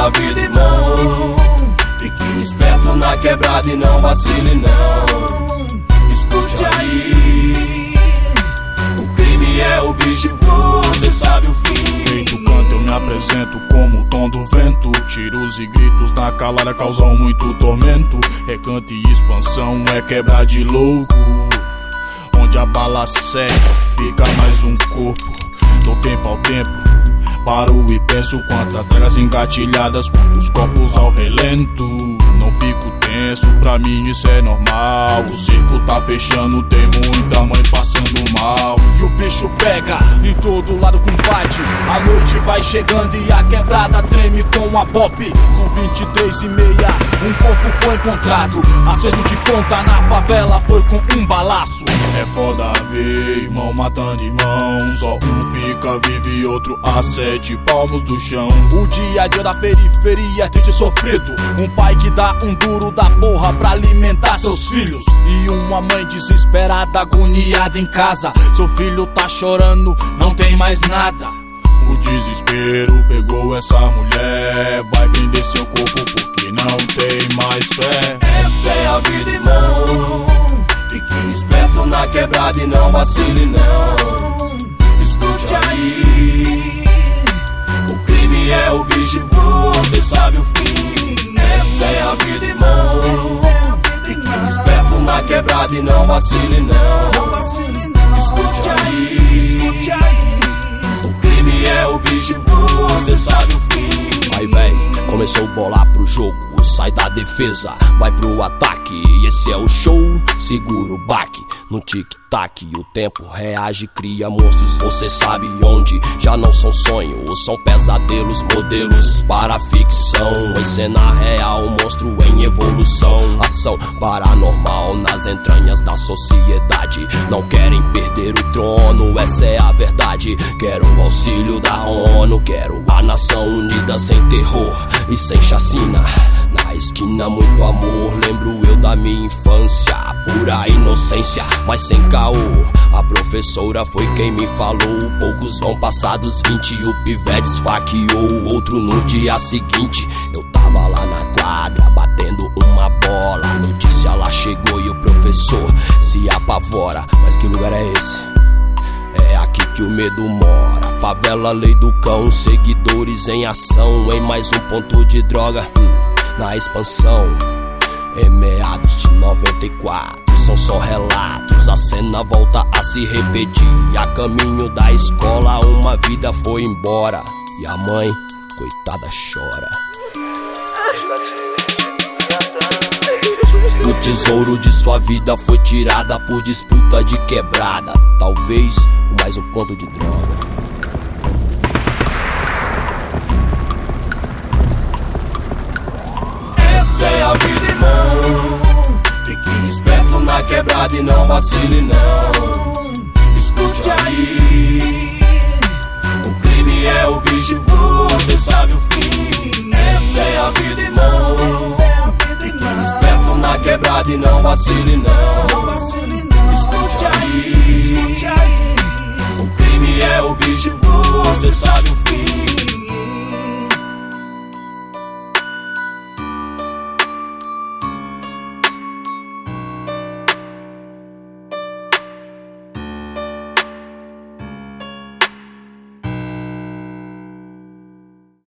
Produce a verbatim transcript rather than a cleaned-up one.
a vida, irmão. Fique esperto na quebrada e não vacile, não. Escute aí, o crime é o bicho, você sabe o fim. Feito canto eu me apresento como o tom do vento. Tiros e gritos na calada causam muito tormento. Recanto e expansão é quebra de louco, onde a bala seca fica mais um corpo. Dou tempo ao tempo, paro e penso quantas dragas engatilhadas, quantos copos ao relento. Não fico tenso, pra mim isso é normal. O circo tá fechando, tem muita mãe passando mal. E o bicho pega em todo lado com bate. A noite vai chegando e a quebrada treme com a pop. São vinte e três e meia, um corpo foi encontrado. Acerto de conta na favela foi com um balaço. É foda ver irmão matando irmão. Só um fica vivo e outro a sete palmos do chão. O dia a dia da periferia é triste e sofrido. Um pai que dá um duro da porra pra alimentar seus filhos. E uma mãe desesperada, agoniada em casa. Seu filho tá chorando, não tem mais nada. O desespero pegou essa mulher. Vai vender seu corpo porque não tem mais fé. Essa é a vida, irmão. Fique esperto na quebrada e não vacile, não. Escute aí, o crime é o bicho, você sabe o fim. Essa é a vida, irmão. Fique esperto na quebrada e não vacile, não. Escute aí, o crime é o bicho, você sabe o fim. Aí véi, começou a bolar pro jogo, sai da defesa, vai pro ataque. Esse é o show, segura o baque. No tic-tac, o tempo reage, cria monstros, você sabe onde. Já não são sonhos, são pesadelos, modelos para ficção. Em cena real, monstro em evolução. Ação paranormal nas entranhas da sociedade. Não querem perder o trono, essa é a verdade. Quero o auxílio da ONU, quero a nação unida sem terror e sem chacina. Na esquina muito amor, lembro eu da minha infância, pura inocência, mas sem caô. A professora foi quem me falou, poucos vão passados vinte e o pivete esfaqueou o outro no dia seguinte. Eu tava lá na quadra, batendo uma bola, a notícia lá chegou e o professor se apavora. Mas que lugar é esse? É aqui que o medo mora. Favela, lei do cão, seguidores em ação. Em mais um ponto de droga, hum, na expansão. Em meados de noventa e quatro, são só relatos, a cena volta a se repetir. A caminho da escola uma vida foi embora e a mãe, coitada, chora. O tesouro de sua vida foi tirada por disputa de quebrada. Talvez com mais um ponto de droga. Essa é a vida, irmão. Fique esperto na quebrada e não vacile, não. Escute aí, o crime é o bicho, você sabe o fim. Essa é a vida, irmão. Fique esperto na quebrada e não vacile, não. Escute aí, o crime é o bicho, você sabe o fim.